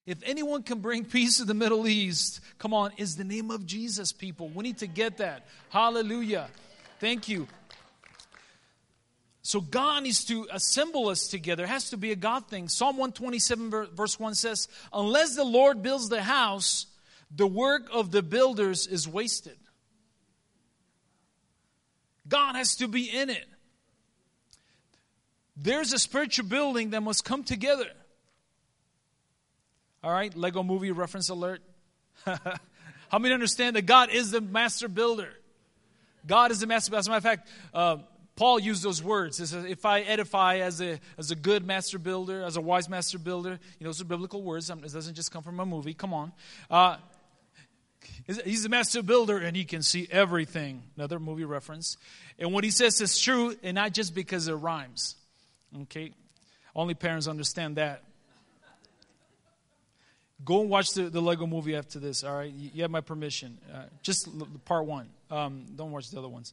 If anyone can bring peace to the Middle East, come on, is the name of Jesus, people. We need to get that. Hallelujah. Thank you. So God needs to assemble us together. It has to be a God thing. Psalm 127 verse 1 says, unless the Lord builds the house, the work of the builders is wasted. God has to be in it. There's a spiritual building that must come together. All right, Lego movie reference alert. How many understand that God is the master builder? God is the master builder. As a matter of fact, Paul used those words. He says, if I edify as a good master builder, as a wise master builder, those are biblical words. It doesn't just come from a movie. Come on. He's the master builder and he can see everything. Another movie reference. And what he says is true, and not just because it rhymes. Okay? Only parents understand that. Go and watch the Lego movie after this, all right? You have my permission. Just part one. Don't watch the other ones.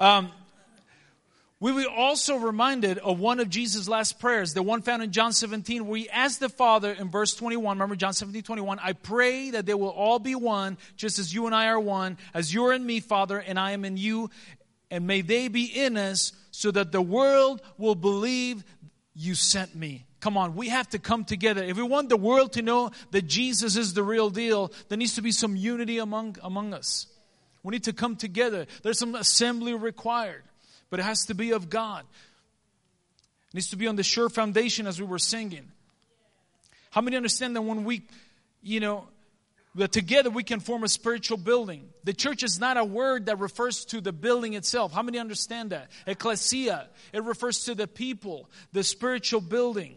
We were also reminded of one of Jesus' last prayers, the one found in John 17, where he asked the Father in verse 21, remember John 17:21, I pray that they will all be one, just as you and I are one, as you are in me, Father, and I am in you, and may they be in us, so that the world will believe you sent me. Come on, we have to come together. If we want the world to know that Jesus is the real deal, there needs to be some unity among us. We need to come together. There's some assembly required, but it has to be of God. It needs to be on the sure foundation as we were singing. How many understand that when we, that together we can form a spiritual building? The church is not a word that refers to the building itself. How many understand that? Ecclesia, it refers to the people, the spiritual building.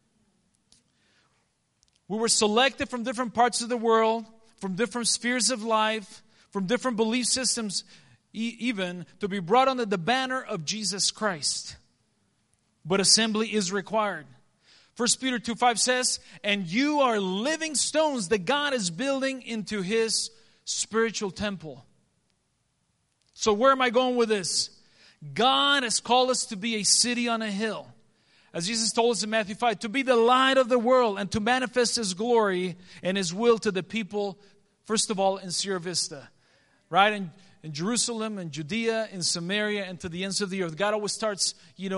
We were selected from different parts of the world, from different spheres of life, from different belief systems, even to be brought under the banner of Jesus Christ. But assembly is required. 1 Peter 2:5 says, and you are living stones that God is building into His spiritual temple. So where am I going with this? God has called us to be a city on a hill. As Jesus told us in Matthew 5, to be the light of the world and to manifest His glory and His will to the people, first of all, in Sierra Vista. Right? In Jerusalem, in Judea, in Samaria, and to the ends of the earth. God always starts,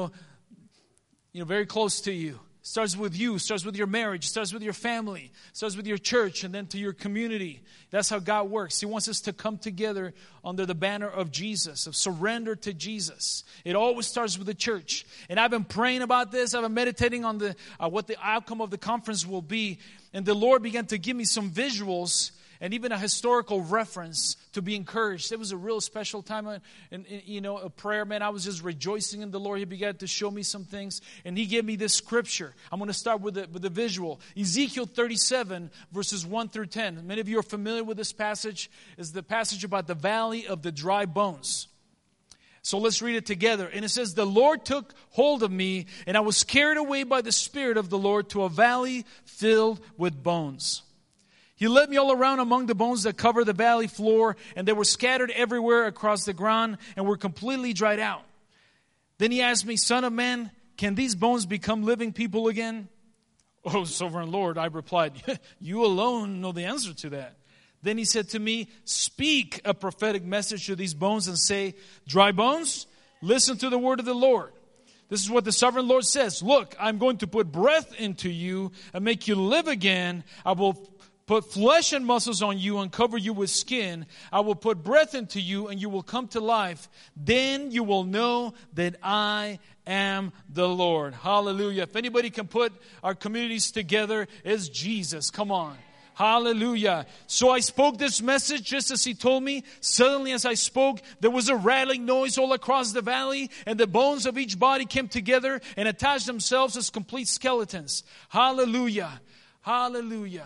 very close to you. Starts with you, starts with your marriage, starts with your family, starts with your church, and then to your community. That's how God works. He wants us to come together under the banner of Jesus, of surrender to Jesus. It always starts with the church. And I've been praying about this. I've been meditating on what the outcome of the conference will be. And the Lord began to give me some visuals and even a historical reference to be encouraged. It was a real special time, a prayer, man. I was just rejoicing in the Lord. He began to show me some things, and He gave me this scripture. I'm going to start with the visual. Ezekiel 37, verses 1 through 10. Many of you are familiar with this passage. It's the passage about the valley of the dry bones. So let's read it together. And it says, the Lord took hold of me, and I was carried away by the Spirit of the Lord to a valley filled with bones. He led me all around among the bones that covered the valley floor, and they were scattered everywhere across the ground and were completely dried out. Then He asked me, Son of man, can these bones become living people again? Oh, sovereign Lord, I replied, you alone know the answer to that. Then He said to me, speak a prophetic message to these bones and say, dry bones, listen to the word of the Lord. This is what the sovereign Lord says. Look, I'm going to put breath into you and make you live again. I will put flesh and muscles on you and cover you with skin. I will put breath into you and you will come to life. Then you will know that I am the Lord. Hallelujah. If anybody can put our communities together, it's Jesus. Come on. Hallelujah. So I spoke this message just as He told me. Suddenly as I spoke, there was a rattling noise all across the valley, and the bones of each body came together and attached themselves as complete skeletons. Hallelujah. Hallelujah.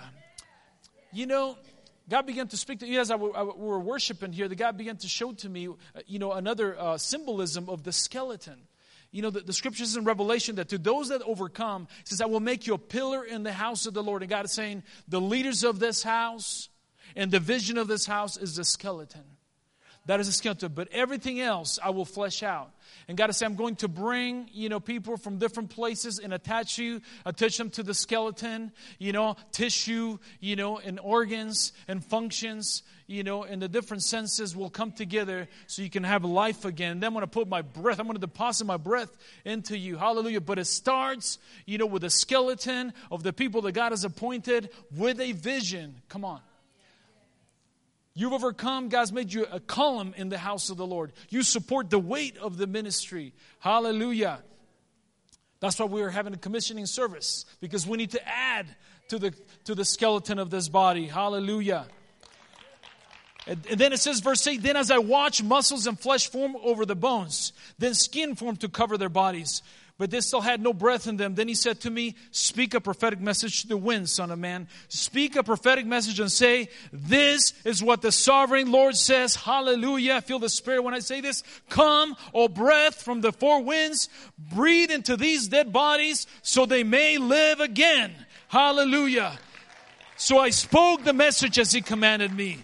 God began to speak to me as we were worshiping here. God began to show to me, another symbolism of the skeleton. The scriptures in Revelation that to those that overcome, it says, I will make you a pillar in the house of the Lord. And God is saying, the leaders of this house and the vision of this house is the skeleton. That is a skeleton. But everything else I will flesh out. And God is saying, I'm going to bring, people from different places and attach them to the skeleton, tissue, and organs and functions, and the different senses will come together so you can have life again. And then I'm going to put my breath, I'm going to deposit my breath into you. Hallelujah. But it starts, with a skeleton of the people that God has appointed with a vision. Come on. You've overcome. God's made you a column in the house of the Lord. You support the weight of the ministry. Hallelujah. That's why we're having a commissioning service, because we need to add to the skeleton of this body. Hallelujah. And then it says, verse 8, then as I watched, muscles and flesh form over the bones, then skin formed to cover their bodies. But they still had no breath in them. Then he said to me, speak a prophetic message to the wind, son of man. Speak a prophetic message and say, this is what the sovereign Lord says. Hallelujah. I feel the Spirit when I say this. Come, O breath from the four winds. Breathe into these dead bodies so they may live again. Hallelujah. So I spoke the message as he commanded me.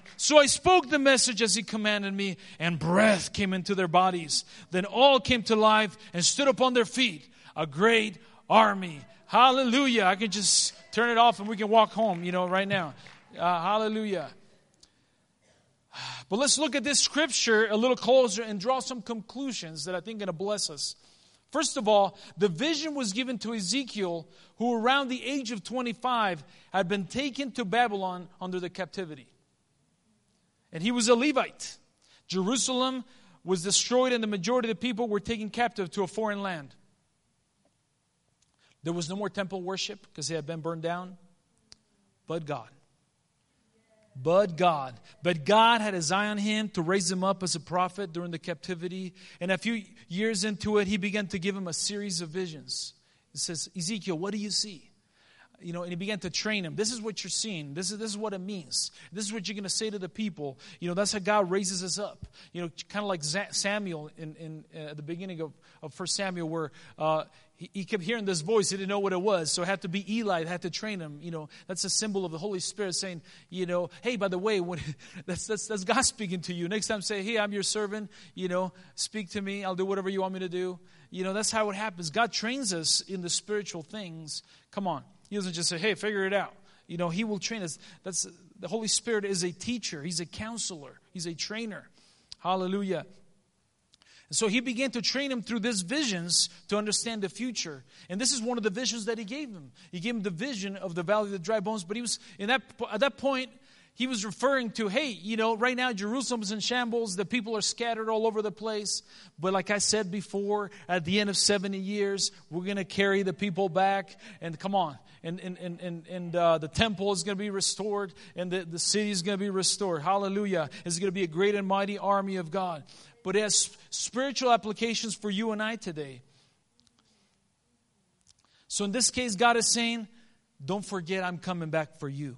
And breath came into their bodies. Then all came to life and stood upon their feet. A great army. Hallelujah. I can just turn it off and we can walk home, right now. Hallelujah. But let's look at this scripture a little closer and draw some conclusions that I think are going to bless us. First of all, the vision was given to Ezekiel, who around the age of 25 had been taken to Babylon under the captivity. And he was a Levite. Jerusalem was destroyed and the majority of the people were taken captive to a foreign land. There was no more temple worship because they had been burned down. But God. But God had his eye on him to raise him up as a prophet during the captivity. And a few years into it, he began to give him a series of visions. It says, Ezekiel, what do you see? And he began to train him. This is what you're seeing. This is what it means. This is what you're going to say to the people. That's how God raises us up. Kind of like Samuel in at the beginning of 1 Samuel, where he kept hearing this voice. He didn't know what it was. So it had to be Eli that had to train him. That's a symbol of the Holy Spirit saying, hey, by the way, that's God speaking to you. Next time say, hey, I'm your servant. Speak to me. I'll do whatever you want me to do. That's how it happens. God trains us in the spiritual things. Come on. He doesn't just say, hey, figure it out. He will train us. The Holy Spirit is a teacher. He's a counselor. He's a trainer. Hallelujah. And so he began to train him through these visions to understand the future. And this is one of the visions that he gave him. He gave him the vision of the valley of the dry bones. But he was at that point, he was referring to, hey, right now Jerusalem is in shambles. The people are scattered all over the place. But like I said before, at the end of 70 years, we're going to carry the people back. And come on. And the temple is going to be restored. And the city is going to be restored. Hallelujah. It's going to be a great and mighty army of God. But it has spiritual applications for you and I today. So in this case, God is saying, don't forget I'm coming back for you.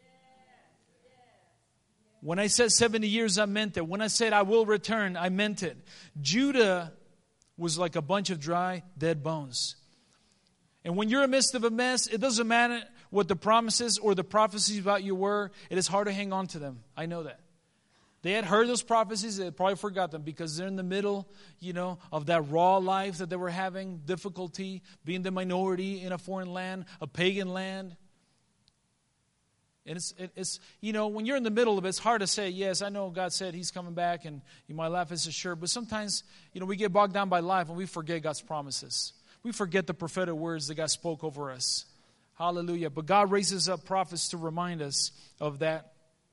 When I said 70 years, I meant it. When I said I will return, I meant it. Judah was like a bunch of dry, dead bones. And when you're in the midst of a mess, it doesn't matter what the promises or the prophecies about you were. It is hard to hang on to them. I know that. They had heard those prophecies. They had probably forgot them because they're in the middle, of that raw life that they were having, difficulty, being the minority in a foreign land, a pagan land. And it's when you're in the middle of it, it's hard to say, yes, I know God said he's coming back and my life is assured. But sometimes, we get bogged down by life and we forget God's promises. We forget the prophetic words that God spoke over us. Hallelujah. But God raises up prophets to remind us of that.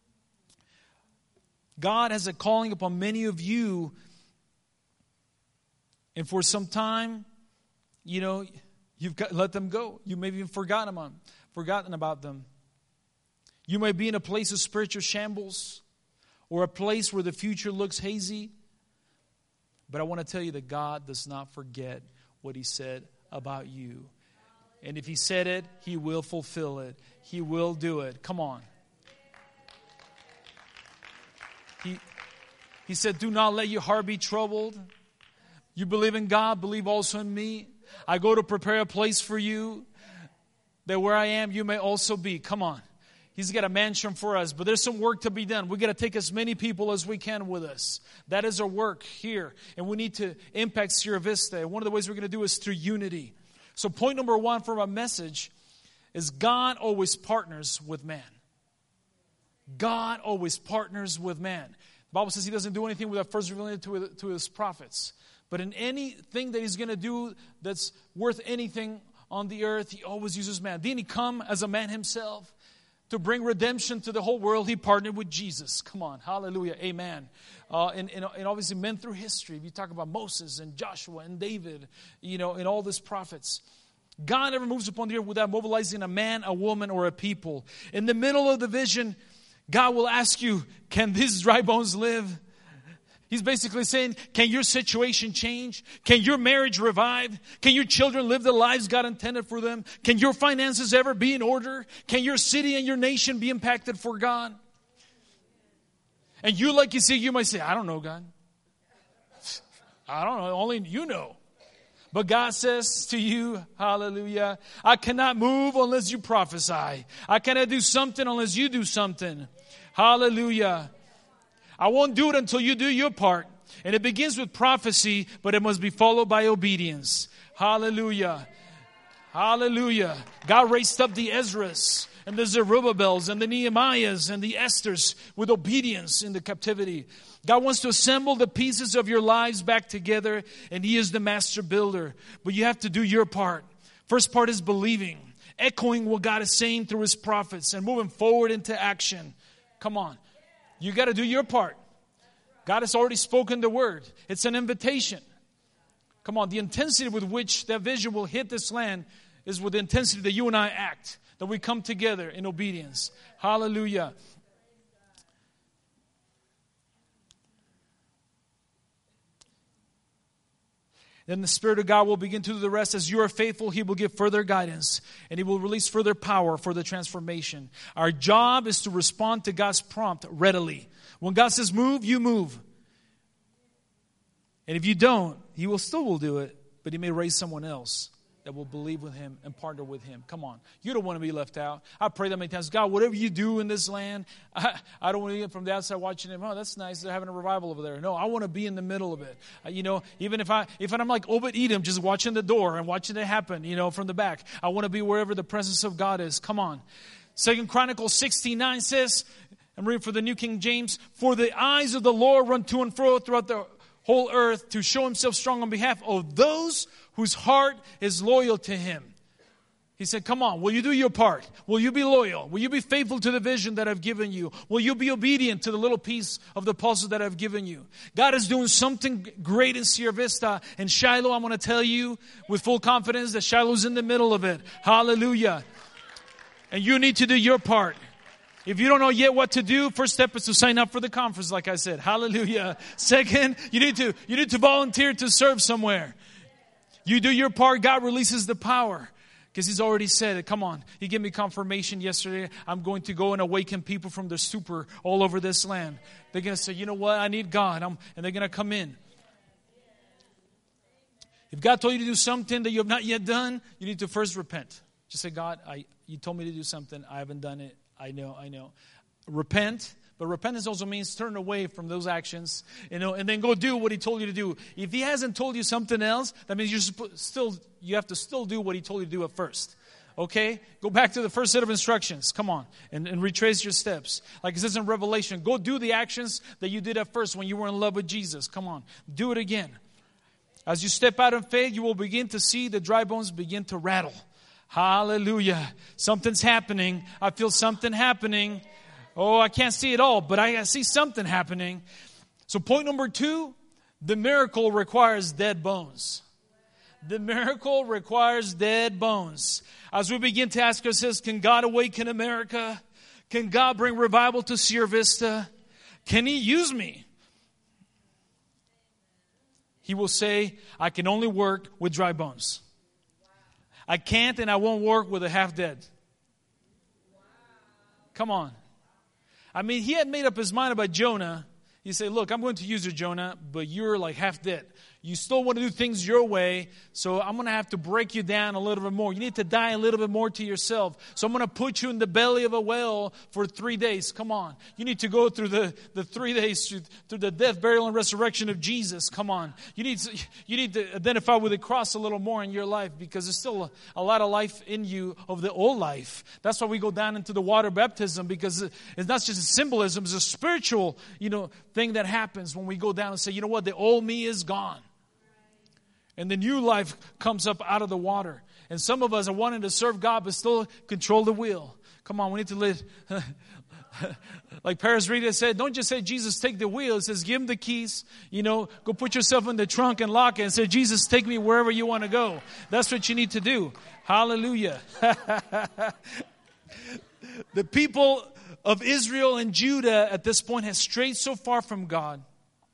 God has a calling upon many of you. And for some time, you've let them go. You may have even forgotten about them. You may be in a place of spiritual shambles or a place where the future looks hazy. But I want to tell you that God does not forget what he said about you. And if he said it, he will fulfill it. He will do it. Come on. He said, do not let your heart be troubled. You believe in God, believe also in me. I go to prepare a place for you, that where I am, you may also be. Come on. He's got a mansion for us, but there's some work to be done. We got to take as many people as we can with us. That is our work here, and we need to impact Sierra Vista. And one of the ways we're going to do is through unity. So point number 1 for my message is God always partners with man. God always partners with man. The Bible says He doesn't do anything without first revealing it to His prophets. But in anything that He's going to do that's worth anything on the earth, He always uses man. Didn't He come as a man Himself to bring redemption to the whole world? He partnered with Jesus. Come on. Hallelujah. Amen. And obviously men through history. If you talk about Moses and Joshua and David, and all these prophets. God never moves upon the earth without mobilizing a man, a woman, or a people. In the middle of the vision, God will ask you, can these dry bones live? He's basically saying, can your situation change? Can your marriage revive? Can your children live the lives God intended for them? Can your finances ever be in order? Can your city and your nation be impacted for God? And you might say, I don't know, God. I don't know. Only you know. But God says to you, hallelujah, I cannot move unless you prophesy. I cannot do something unless you do something. Hallelujah. I won't do it until you do your part. And it begins with prophecy, but it must be followed by obedience. Hallelujah. Hallelujah. God raised up the Ezras and the Zerubbabels and the Nehemiahs and the Esthers with obedience in the captivity. God wants to assemble the pieces of your lives back together, and He is the master builder. But you have to do your part. First part is believing, echoing what God is saying through His prophets and moving forward into action. Come on. You got to do your part. God has already spoken the word. It's an invitation. Come on. The intensity with which that vision will hit this land is with the intensity that you and I act, that we come together in obedience. Hallelujah. Then the Spirit of God will begin to do the rest. As you are faithful, He will give further guidance, and He will release further power for the transformation. Our job is to respond to God's prompt readily. When God says move, you move. And if you don't, He will still do it, but He may raise someone else that will believe with Him and partner with Him. Come on. You don't want to be left out. I pray that many times. God, whatever you do in this land, I don't want to be from the outside watching Him. Oh, that's nice. They're having a revival over there. No, I want to be in the middle of it. Even if I'm like Obed-Edom, just watching the door and watching it happen, from the back. I want to be wherever the presence of God is. Come on. 2 Chronicles 16:9 says, I'm reading for the New King James, for the eyes of the Lord run to and fro throughout the whole earth to show Himself strong on behalf of those whose heart is loyal to Him. He said, come on, will you do your part? Will you be loyal? Will you be faithful to the vision that I've given you? Will you be obedient to the little piece of the puzzle that I've given you? God is doing something great in Sierra Vista. And Shiloh, I'm going to tell you with full confidence that Shiloh's in the middle of it. Hallelujah. And you need to do your part. If you don't know yet what to do, first step is to sign up for the conference, like I said. Hallelujah. Second, you need to volunteer to serve somewhere. You do your part, God releases the power. Because He's already said it. Come on. He gave me confirmation yesterday. I'm going to go and awaken people from their stupor all over this land. They're going to say, you know what? I need God. And they're going to come in. If God told you to do something that you have not yet done, you need to first repent. Just say, God, you told me to do something. I haven't done it. I know. Repent. But repentance also means turn away from those actions, and then go do what He told you to do. If He hasn't told you something else, that means you have to still do what He told you to do at first. Okay? Go back to the first set of instructions. Come on. And retrace your steps. Like it says in Revelation, go do the actions that you did at first when you were in love with Jesus. Come on. Do it again. As you step out in faith, you will begin to see the dry bones begin to rattle. Hallelujah. Something's happening. I feel something happening. Oh, I can't see it all, but I see something happening. So point number 2, the miracle requires dead bones. The miracle requires dead bones. As we begin to ask ourselves, can God awaken America? Can God bring revival to Sierra Vista? Can He use me? He will say, I can only work with dry bones. I can't and I won't work with a half dead. Come on. I mean, He had made up His mind about Jonah. He said, look, I'm going to use you, Jonah, but you're like half dead. You still want to do things your way, so I'm going to have to break you down a little bit more. You need to die a little bit more to yourself. So I'm going to put you in the belly of a whale for 3 days. Come on. You need to go through the 3 days, through the death, burial, and resurrection of Jesus. Come on. You need to identify with the cross a little more in your life, because there's still a lot of life in you of the old life. That's why we go down into the water baptism, because it's not just a symbolism, it's a spiritual, thing that happens when we go down and say, you know what, the old me is gone. And the new life comes up out of the water. And some of us are wanting to serve God but still control the wheel. Come on, we need to live. Like Paris Rita said, don't just say, Jesus, take the wheel. It says, give him the keys. Go put yourself in the trunk and lock it and say, Jesus, take me wherever you want to go. That's what you need to do. Hallelujah. The people of Israel and Judah at this point had strayed so far from God.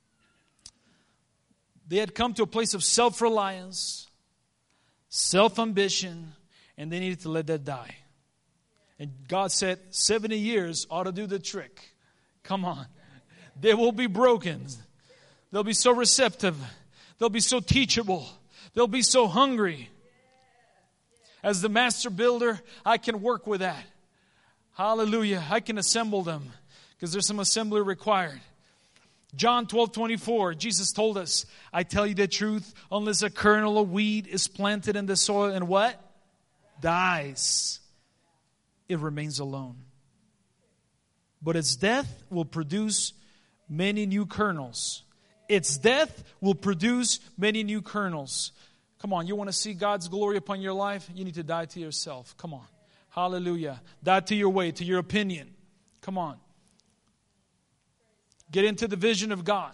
They had come to a place of self-reliance, self-ambition, and they needed to let that die. And God said, 70 years ought to do the trick. Come on. They will be broken. They'll be so receptive. They'll be so teachable. They'll be so hungry. As the master builder, I can work with that. Hallelujah. I can assemble them, because there's some assembly required. John 12:24, Jesus told us, I tell you the truth, unless a kernel of wheat is planted in the soil and what? Dies, it remains alone. But its death will produce many new kernels. Its death will produce many new kernels. Come on, you want to see God's glory upon your life? You need to die to yourself. Come on. Hallelujah. Die to your way, to your opinion. Come on. Get into the vision of God.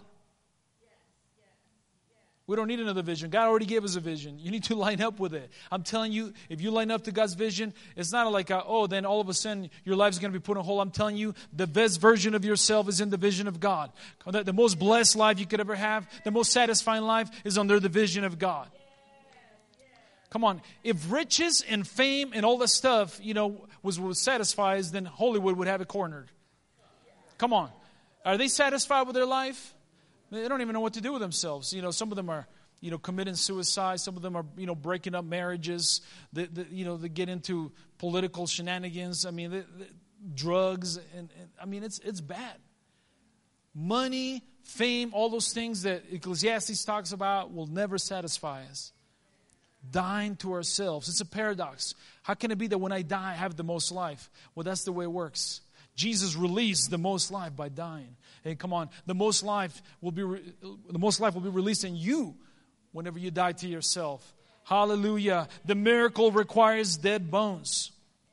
We don't need another vision. God already gave us a vision. You need to line up with it. I'm telling you, if you line up to God's vision, it's not like, then all of a sudden your life's going to be put on hold. I'm telling you, the best version of yourself is in the vision of God. The most blessed life you could ever have, the most satisfying life is under the vision of God. Come on. If riches and fame and all that stuff, was satisfies, then Hollywood would have it cornered. Come on. Are they satisfied with their life? They don't even know what to do with themselves. Some of them are, committing suicide. Some of them are, breaking up marriages. They get into political shenanigans. I mean, drugs. And it's bad. Money, fame, all those things that Ecclesiastes talks about will never satisfy us. Dying to ourselves. It's a paradox. How can it be that when I die, I have the most life? Well, that's the way it works. Jesus released the most life by dying. Hey, come on. The most life will be released in you whenever you die to yourself. Hallelujah. The miracle requires dead bones.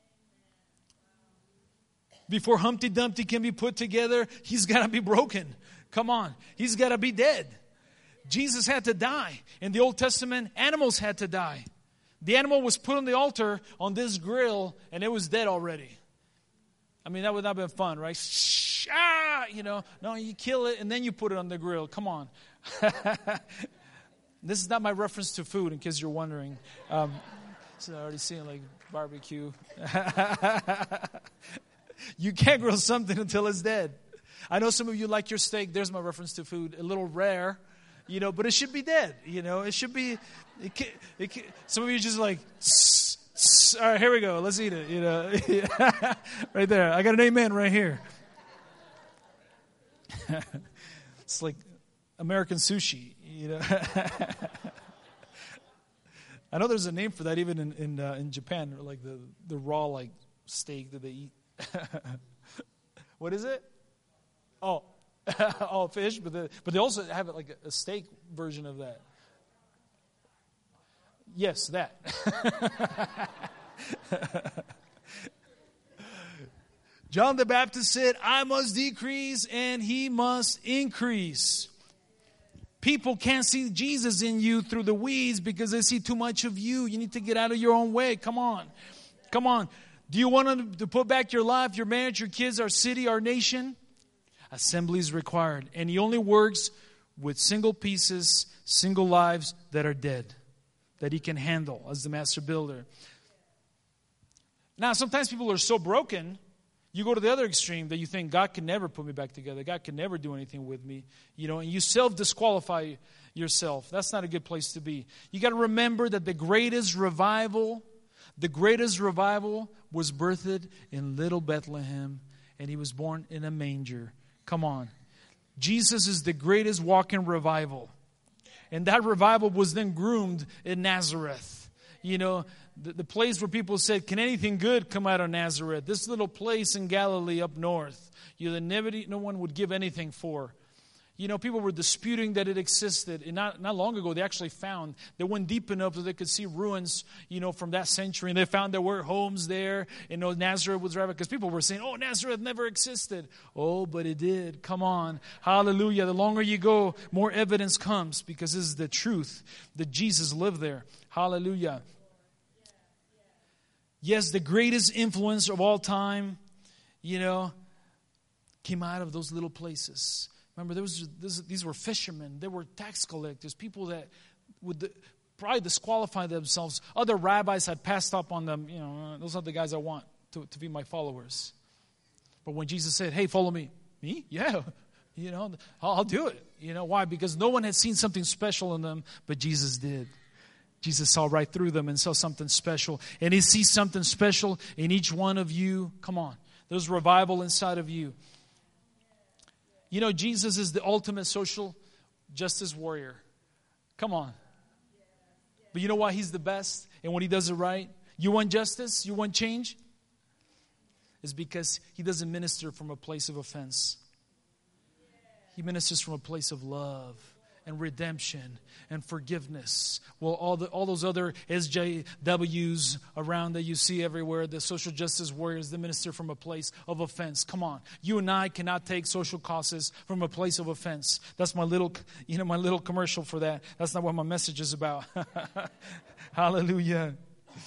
Before Humpty Dumpty can be put together, he's got to be broken. Come on. He's got to be dead. Jesus had to die. In the Old Testament, animals had to die. The animal was put on the altar on this grill, and it was dead already. I mean, that would not have been fun, right? No, you kill it and then you put it on the grill. Come on. This is not my reference to food, in case you're wondering. So I already seen like barbecue. You can't grill something until it's dead. I know some of you like your steak. There's my reference to food. A little rare, but it should be dead. It should be. Some of you just like. All right, here we go. Let's eat it. Right there. I got an amen right here. It's like American sushi. I know there's a name for that even in Japan, like the raw like steak that they eat. What is it? Oh, fish, but they also have it like a steak version of that. Yes, that. John the Baptist said, I must decrease and he must increase. People can't see Jesus in you through the weeds because they see too much of you. You need to get out of your own way. Come on. Come on. Do you want to put back your life, your marriage, your kids, our city, our nation? Assembly is required. And he only works with single pieces, single lives that are dead, that he can handle as the master builder. Now, sometimes people are so broken You go to the other extreme that you think God can never put me back together. God can never do anything with me. And you self-disqualify yourself. That's not a good place to be. You got to remember that the greatest revival was birthed in little Bethlehem, and he was born in a manger. Come on. Jesus is the greatest walking revival. And that revival was then groomed in Nazareth. The place where people said, can anything good come out of Nazareth? This little place in Galilee up north, that no one would give anything for. People were disputing that it existed. And not long ago, they actually found, they went deep enough that they could see ruins, from that century. And they found there were homes there. And Nazareth was right. Because people were saying, Nazareth never existed. Oh, but it did. Come on. Hallelujah. The longer you go, more evidence comes. Because this is the truth that Jesus lived there. Hallelujah. Yes, the greatest influence of all time, came out of those little places. Remember, these were fishermen. They were tax collectors, people that would probably disqualify themselves. Other rabbis had passed up on them. Those are the guys I want to be my followers. But when Jesus said, hey, follow me. Me? Yeah. I'll do it. Why? Because no one had seen something special in them, but Jesus did. Jesus saw right through them and saw something special. And he sees something special in each one of you. Come on. There's revival inside of you. Jesus is the ultimate social justice warrior. Come on. But you know why he's the best? And when he does it right? You want justice? You want change? It's because he doesn't minister from a place of offense. He ministers from a place of love and redemption and forgiveness. Well, all those other SJWs around that you see everywhere, the social justice warriors, they minister from a place of offense. Come on. You and I cannot take social causes from a place of offense. That's my little commercial for that. That's not what my message is about. Hallelujah.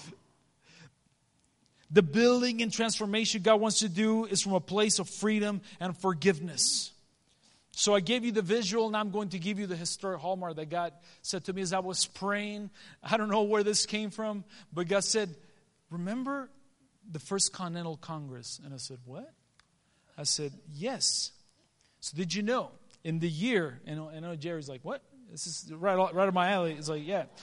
The building and transformation God wants to do is from a place of freedom and forgiveness. So I gave you the visual, and I'm going to give you the historic hallmark that God said to me as I was praying. I don't know where this came from, but God said, remember the First Continental Congress? And I said, what? I said, yes. So did you know, in the year, and I know Jerry's like, what? This is right up my alley. It's like, yeah.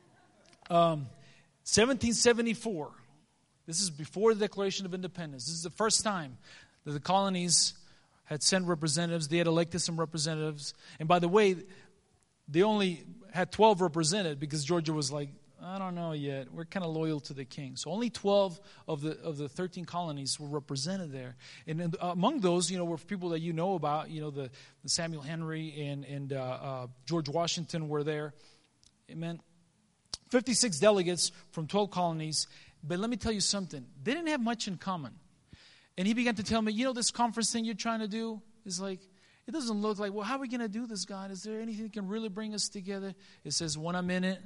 1774. This is before the Declaration of Independence. This is the first time that the colonies had sent representatives. They had elected some representatives. And by the way, they only had 12 represented because Georgia was like, I don't know yet. We're kind of loyal to the king. So only 12 of the 13 colonies were represented there. And among those, were people that you know about. The Samuel Henry and George Washington were there. Amen. 56 delegates from 12 colonies. But let me tell you something. They didn't have much in common. And he began to tell me, this conference thing you're trying to do is like, it doesn't look like, well, how are we going to do this, God? Is there anything that can really bring us together? It says, when I'm in it,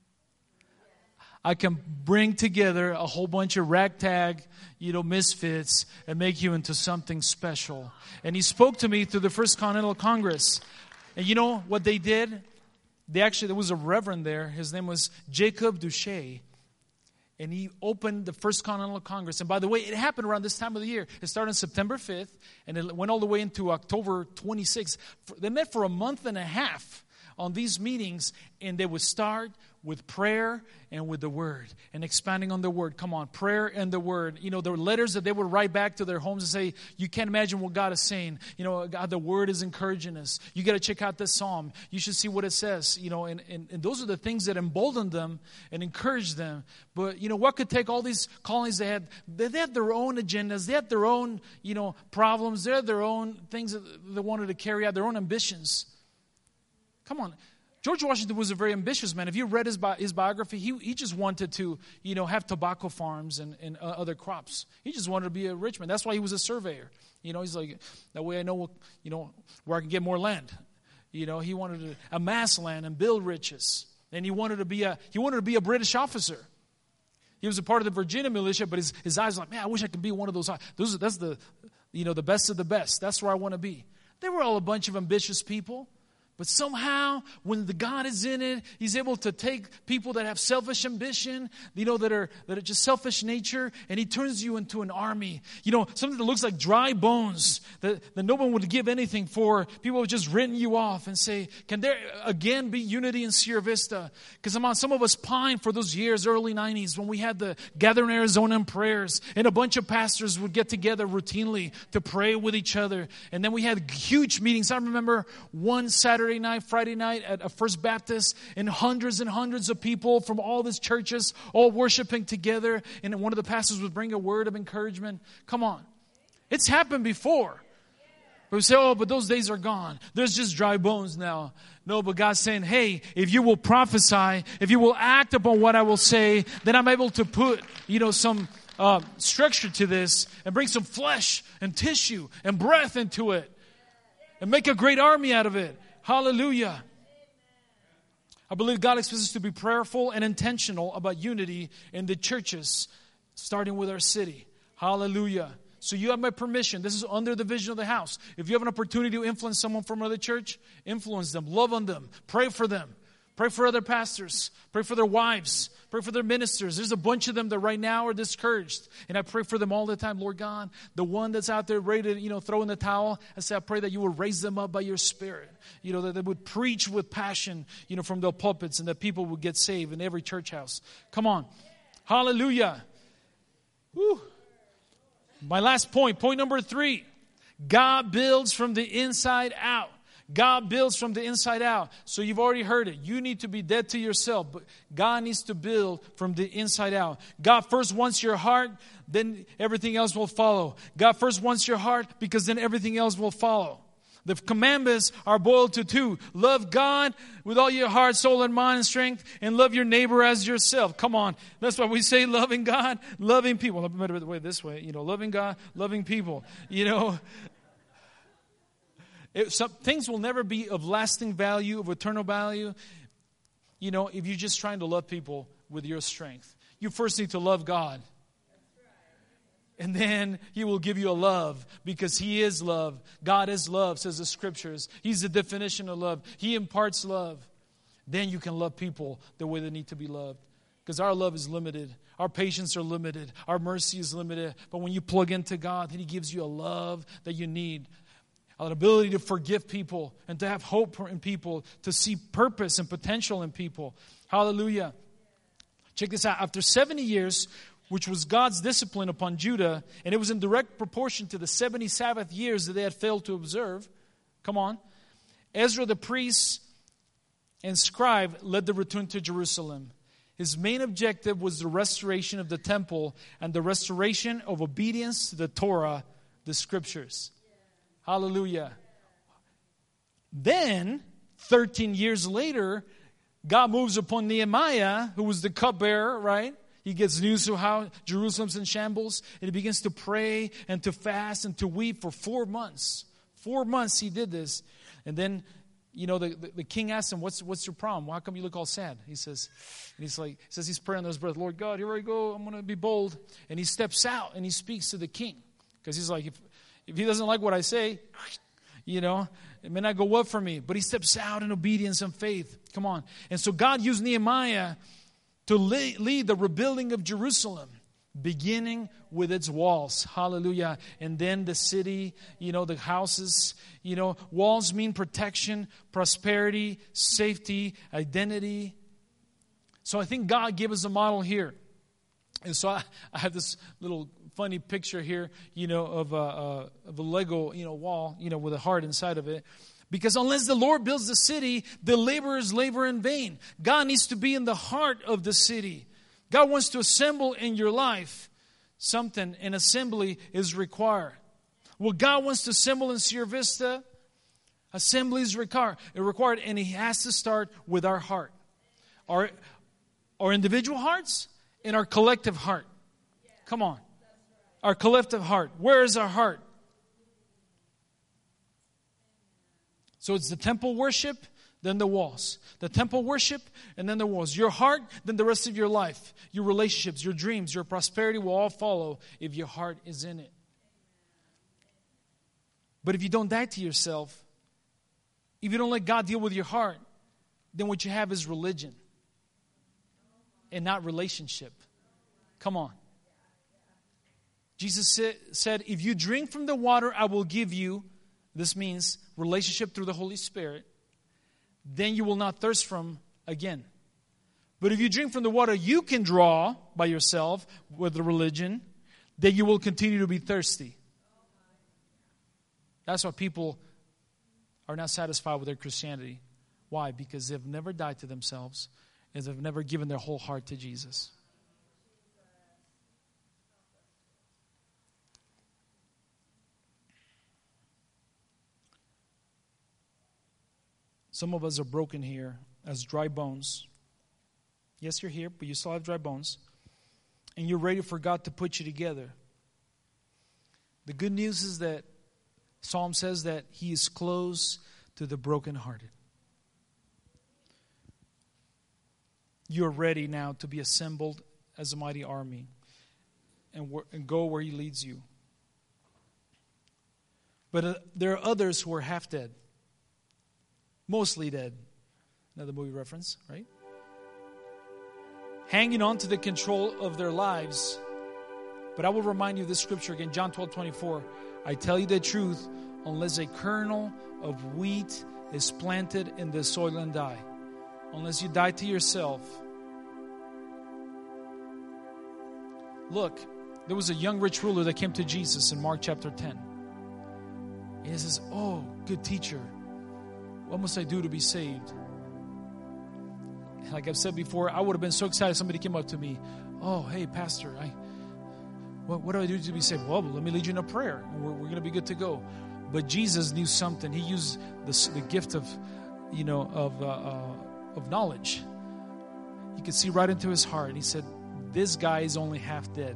I can bring together a whole bunch of ragtag, misfits and make you into something special. And he spoke to me through the First Continental Congress. And you know what they did? There was a reverend there. His name was Jacob Duché. And he opened the First Continental Congress. And by the way, it happened around this time of the year. It started on September 5th, and it went all the way into October 26th. They met for a month and a half on these meetings, and they would start with prayer and with the Word and expanding on the Word. Come on, prayer and the Word. There were letters that they would write back to their homes and say, you can't imagine what God is saying. God, the Word is encouraging us. You got to check out this psalm. You should see what it says. And those are the things that emboldened them and encouraged them. But, what could take all these colonies they had their own agendas. They had their own, problems. They had their own things that they wanted to carry out, their own ambitions. Come on. George Washington was a very ambitious man. If you read his biography, he just wanted to, have tobacco farms and other crops. He just wanted to be a rich man. That's why he was a surveyor. He's like, that way I know, where I can get more land. He wanted to amass land and build riches. And he wanted to be a British officer. He was a part of the Virginia militia, but his eyes were like, man, I wish I could be one of those. That's the best of the best. That's where I want to be. They were all a bunch of ambitious people. But somehow, when the God is in it, He's able to take people that have selfish ambition, that are just selfish nature, and He turns you into an army. Something that looks like dry bones that no one would give anything for. People have just written you off and say, can there again be unity in Sierra Vista? Because some of us pine for those years, early 90s, when we had the Gather in Arizona and prayers, and a bunch of pastors would get together routinely to pray with each other. And then we had huge meetings. I remember one Friday night at a First Baptist, and hundreds of people from all these churches all worshiping together, and one of the pastors would bring a word of encouragement. Come on. It's happened before. But we say, but those days are gone. There's just dry bones now. No, but God's saying, hey, if you will prophesy, if you will act upon what I will say, then I'm able to put, some structure to this and bring some flesh and tissue and breath into it and make a great army out of it. Hallelujah. I believe God expects us to be prayerful and intentional about unity in the churches, starting with our city. Hallelujah. So you have my permission. This is under the vision of the house. If you have an opportunity to influence someone from another church, influence them, love on them, pray for them. Pray for other pastors. Pray for their wives. Pray for their ministers. There's a bunch of them that right now are discouraged. And I pray for them all the time. Lord God, the one that's out there ready to, throw in the towel, I pray that you will raise them up by your Spirit. That they would preach with passion, from the pulpits, and that people would get saved in every church house. Come on. Hallelujah. Woo. My last point number 3. God builds from the inside out. God builds from the inside out. So you've already heard it. You need to be dead to yourself, but God needs to build from the inside out. God first wants your heart, then everything else will follow. God first wants your heart, because then everything else will follow. The commandments are boiled to 2. Love God with all your heart, soul, and mind and strength, and love your neighbor as yourself. Come on. That's why we say loving God, loving people. Let me put it this way. Loving God, loving people. Some things will never be of lasting value, of eternal value, if you're just trying to love people with your strength. You first need to love God. And then He will give you a love, because He is love. God is love, says the Scriptures. He's the definition of love. He imparts love. Then you can love people the way they need to be loved. Because our love is limited. Our patience are limited. Our mercy is limited. But when you plug into God, then He gives you a love that you need. An ability to forgive people and to have hope in people, to see purpose and potential in people. Hallelujah. Check this out. After 70 years, which was God's discipline upon Judah, and it was in direct proportion to the 70 Sabbath years that they had failed to observe. Come on. Ezra the priest and scribe led the return to Jerusalem. His main objective was the restoration of the temple and the restoration of obedience to the Torah, the Scriptures. Hallelujah. Then, 13 years later, God moves upon Nehemiah, who was the cupbearer, right? He gets news of how Jerusalem's in shambles, and he begins to pray and to fast and to weep for 4 months. 4 months he did this. And then, the king asked him, what's your problem? How come you look all sad? He says, he's praying under his breath, Lord God, here I go, I'm going to be bold. And he steps out and he speaks to the king. Because he's like, if he doesn't like what I say, it may not go well for me. But he steps out in obedience and faith. Come on. And so God used Nehemiah to lead the rebuilding of Jerusalem, beginning with its walls. Hallelujah. And then the city, the houses. Walls mean protection, prosperity, safety, identity. So I think God gave us a model here. And so I have this little funny picture here, of a Lego, wall, with a heart inside of it. Because unless the Lord builds the city, the laborers labor in vain. God needs to be in the heart of the city. God wants to assemble in your life something. An assembly is required. Well, God wants to assemble in Sierra Vista. Assembly is required, and He has to start with our heart. Our individual hearts and our collective heart. Come on. Our collective heart. Where is our heart? So it's the temple worship, then the walls. The temple worship, and then the walls. Your heart, then the rest of your life. Your relationships, your dreams, your prosperity will all follow if your heart is in it. But if you don't die to yourself, if you don't let God deal with your heart, then what you have is religion and not relationship. Come on. Jesus said, if you drink from the water I will give you, this means relationship through the Holy Spirit, then you will not thirst from again. But if you drink from the water you can draw by yourself with the religion, then you will continue to be thirsty. That's why people are not satisfied with their Christianity. Why? Because they've never died to themselves and they've never given their whole heart to Jesus. Some of us are broken here as dry bones. Yes, you're here, but you still have dry bones. And you're ready for God to put you together. The good news is that Psalm says that He is close to the brokenhearted. You're ready now to be assembled as a mighty army and go where He leads you. But there are others who are half dead. Mostly dead. Another movie reference, right? Hanging on to the control of their lives. But I will remind you of this scripture again, John 12:24. I tell you the truth, unless a kernel of wheat is planted in the soil and die. Unless you die to yourself. Look, there was a young rich ruler that came to Jesus in Mark chapter 10. And he says, oh, good teacher, what must I do to be saved? Like I've said before, I would have been so excited if somebody came up to me. Oh, hey, pastor, what do I do to be saved? Well, let me lead you in a prayer. And we're going to be good to go. But Jesus knew something. He used the gift of knowledge. You could see right into his heart. He said, this guy is only half dead.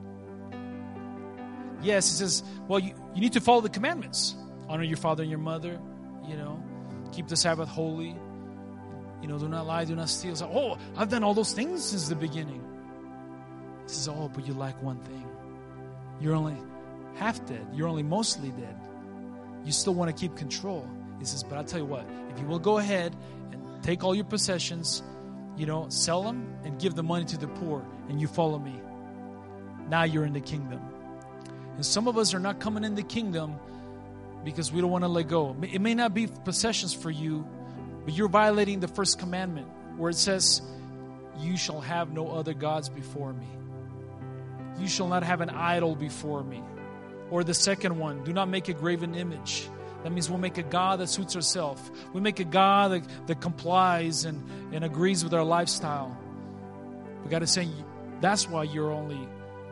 Yes, he says, well, you need to follow the commandments. Honor your father and your mother, keep the Sabbath holy. Do not lie, do not steal. So, oh, I've done all those things since the beginning. He says, oh, but you lack one thing. You're only half dead. You're only mostly dead. You still want to keep control. He says, but I'll tell you what, if you will go ahead and take all your possessions, sell them and give the money to the poor, and you follow me, now you're in the kingdom. And some of us are not coming in the kingdom because we don't want to let go. It may not be possessions for you, but you're violating the first commandment where it says, you shall have no other gods before me. You shall not have an idol before me. Or the second one, do not make a graven image. That means we'll make a God that suits ourselves. We make a God that complies and agrees with our lifestyle. But God is saying, that's why you're only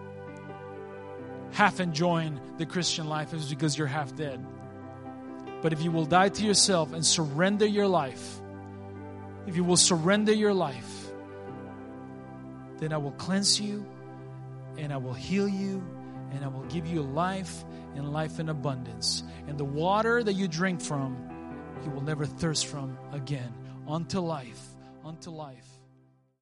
half enjoying the Christian life, is because you're half dead. But if you will die to yourself and surrender your life, if you will surrender your life, then I will cleanse you, and I will heal you, and I will give you life and life in abundance. And the water that you drink from, you will never thirst from again. Unto life, unto life.